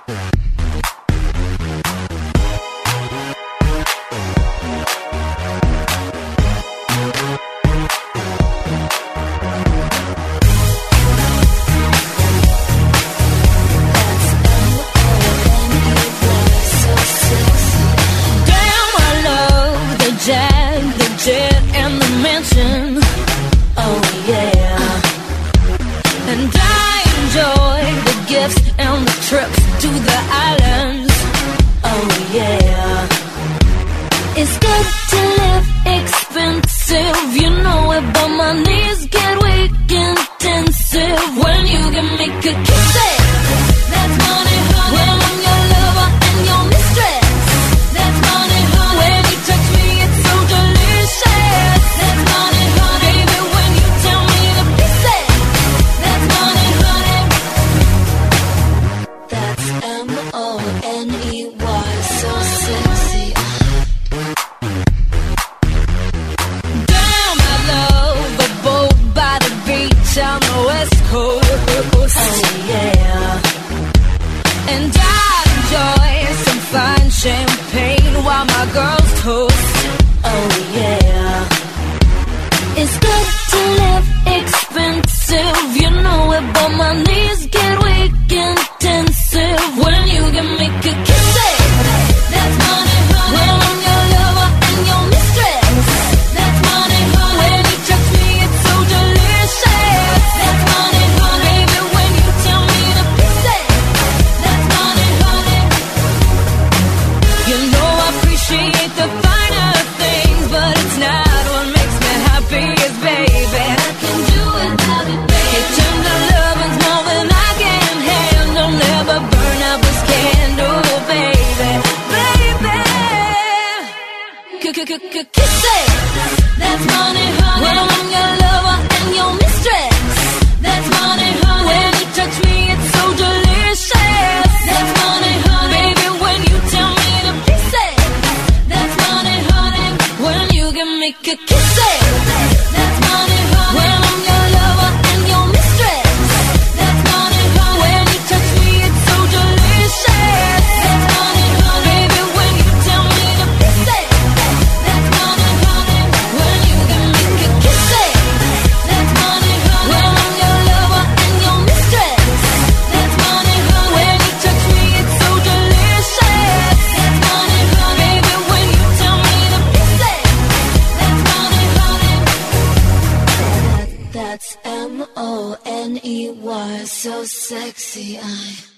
And the trips to the islands. Oh yeah. It's good to live expensive, you know it, but my knees get weak intensive when you give me good kisses. That's money, honey. When I'm your lover and your mistress. That's money, honey. When you touch me, it's so delicious. That's money, honey. Baby, when you tell me to pieces. That's money, honey. That's M-O-N-E-Y, so sexy. Damn, I love a boat by the beach on the west coast. Oh yeah. And I enjoy some fine champagne while my girls toast. Oh yeah. It's good to live expensive, you know it, but my knees get weak intensive when you give me good kisses. That's money, honey. When I'm your lover and your mistress. That's money, honey. When you touch me, it's so delicious. That's money, honey. Baby, when you tell me to pieces. That's money, honey. You know I appreciate the finer things, but it's not what makes me happiest, baby. I can do without it, baby. Your tender loving's more than I can handle. Never burn out this candle, baby, baby. Kisses. That's money, honey. When I'm your lover and your mistress. That's money, honey. When you touch me, it's so delicious. That's money, honey. Baby, when you tell me to pieces. That's money, honey. When you give me kisses. That's money, honey. When I'm your lover and your mistress. That's money, honey. When you touch me, it's so delicious. That's money, honey. Baby, when you tell me to pieces. That's money, honey. When you give me kisses. That's money, honey. When I'm your lover and your mistress. That's money, honey. When you touch me, it's so delicious. That's money, honey. Baby, when you tell me to pieces. That's money, honey. That's M-O-N-E-Y, so sexy.